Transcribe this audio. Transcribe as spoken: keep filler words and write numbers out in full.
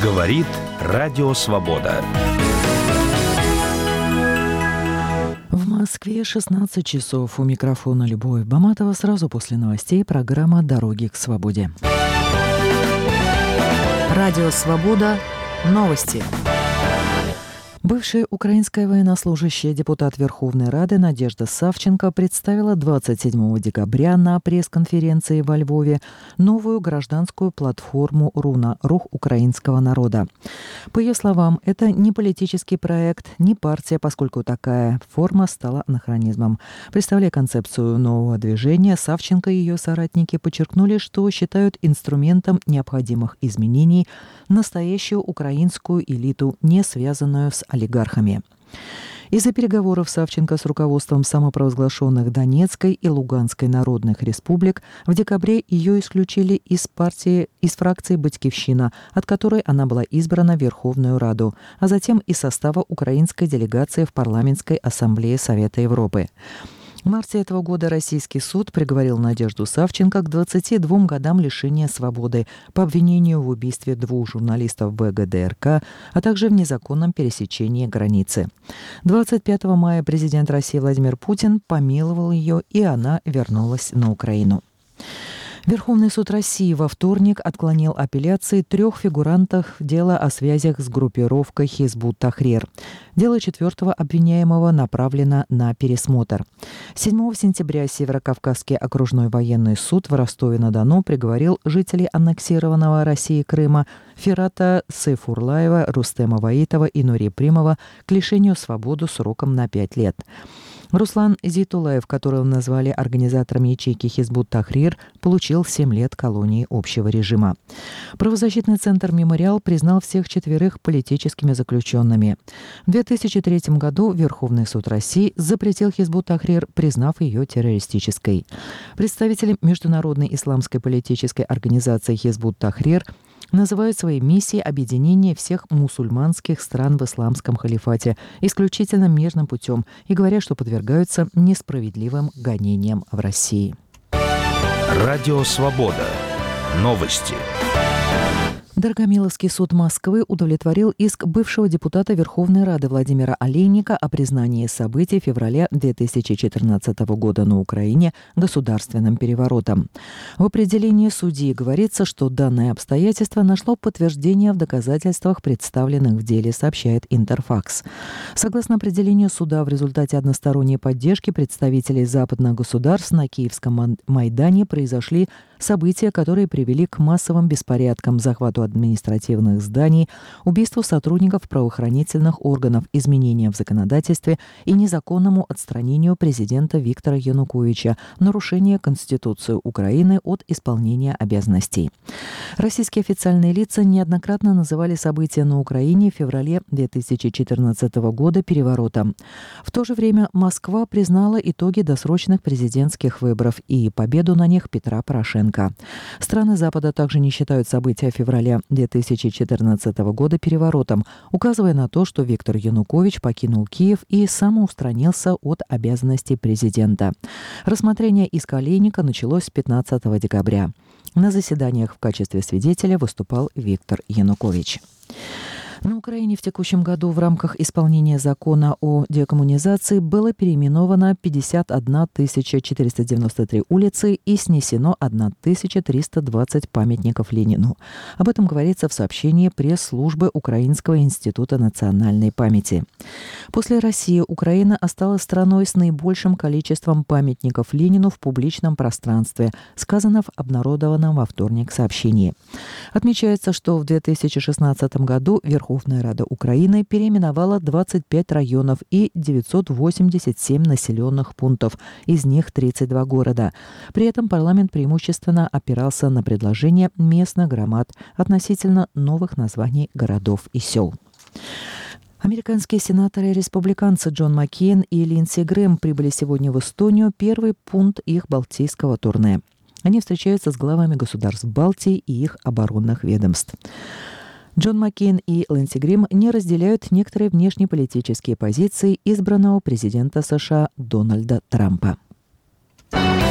Говорит Радио Свобода. В Москве шестнадцать часов. У микрофона Любовь Баматова. Сразу после новостей программа «Дороги к свободе». Радио Свобода. Новости. Бывшая украинская военнослужащая, депутат Верховной Рады Надежда Савченко представила двадцать седьмого декабря на пресс-конференции во Львове новую гражданскую платформу «Руна» – «Рух украинского народа». По ее словам, это не политический проект, не партия, поскольку такая форма стала анахронизмом. Представляя концепцию нового движения, Савченко и ее соратники подчеркнули, что считают инструментом необходимых изменений настоящую украинскую элиту, не связанную с олигархами. Из-за переговоров Савченко с руководством самопровозглашенных Донецкой и Луганской народных республик в декабре ее исключили из партии, из фракции «Батькивщина», от которой она была избрана в Верховную Раду, а затем из состава украинской делегации в Парламентской ассамблее Совета Европы. В марте этого года российский суд приговорил Надежду Савченко к двадцати двум годам лишения свободы по обвинению в убийстве двух журналистов вэ гэ дэ эр ка, а также в незаконном пересечении границы. двадцать пятого мая президент России Владимир Путин помиловал ее, и она вернулась на Украину. Верховный суд России во вторник отклонил апелляции трех фигурантов дела о связях с группировкой Хизбут Тахрир. Дело четвертого обвиняемого направлено на пересмотр. седьмого сентября Северокавказский окружной военный суд в Ростове-на-Дону приговорил жителей аннексированного Россией Крыма Фирата Сейфурлаева, Рустема Ваитова и Нури Примова к лишению свободы сроком на пять лет. Руслан Зейтулаев, которого назвали организатором ячейки Хизбут Тахрир, получил семь лет колонии общего режима. Правозащитный центр «Мемориал» признал всех четверых политическими заключенными. В две тысячи третьем году Верховный суд России запретил Хизбут Тахрир, признав ее террористической. Представители международной исламской политической организации Хизбут Тахрир называют своей миссией объединение всех мусульманских стран в исламском халифате исключительно мирным путем и говорят, что подвергаются несправедливым гонениям в России. Радио Свобода. Новости. Дорогомиловский суд Москвы удовлетворил иск бывшего депутата Верховной Рады Владимира Олейника о признании событий февраля две тысячи четырнадцатого года на Украине государственным переворотом. В определении судьи говорится, что данное обстоятельство нашло подтверждение в доказательствах, представленных в деле, сообщает Интерфакс. Согласно определению суда, в результате односторонней поддержки представителей западных государств на Киевском Майдане произошли события, которые привели к массовым беспорядкам, захвату административных зданий, убийству сотрудников правоохранительных органов, изменениям в законодательстве и незаконному отстранению президента Виктора Януковича, нарушение Конституции Украины от исполнения обязанностей. Российские официальные лица неоднократно называли события на Украине в феврале две тысячи четырнадцатого года переворотом. В то же время Москва признала итоги досрочных президентских выборов и победу на них Петра Порошенко. Страны Запада также не считают события февраля две тысячи четырнадцатого года переворотом, указывая на то, что Виктор Янукович покинул Киев и самоустранился от обязанностей президента. Рассмотрение иска Олейника началось пятнадцатого декабря. На заседаниях в качестве свидетеля выступал Виктор Янукович. На Украине в текущем году в рамках исполнения закона о декоммунизации было переименовано пятьдесят одна тысяча четыреста девяносто три улицы и снесено тысяча триста двадцать памятников Ленину. Об этом говорится в сообщении пресс-службы Украинского института национальной памяти. После России Украина осталась страной с наибольшим количеством памятников Ленину в публичном пространстве, сказано в обнародованном во вторник сообщении. Отмечается, что в две тысячи шестнадцатом году Верховный Верховная Рада Украины переименовала двадцать пять районов и девятьсот восемьдесят семь населенных пунктов, из них тридцать два города. При этом парламент преимущественно опирался на предложения местных громад относительно новых названий городов и сел. Американские сенаторы-республиканцы Джон Маккейн и Линдси Грэм прибыли сегодня в Эстонию, первый пункт их балтийского турне. Они встречаются с главами государств Балтии и их оборонных ведомств. Джон Маккейн и Линдси Грэм не разделяют некоторые внешнеполитические позиции избранного президента США Дональда Трампа.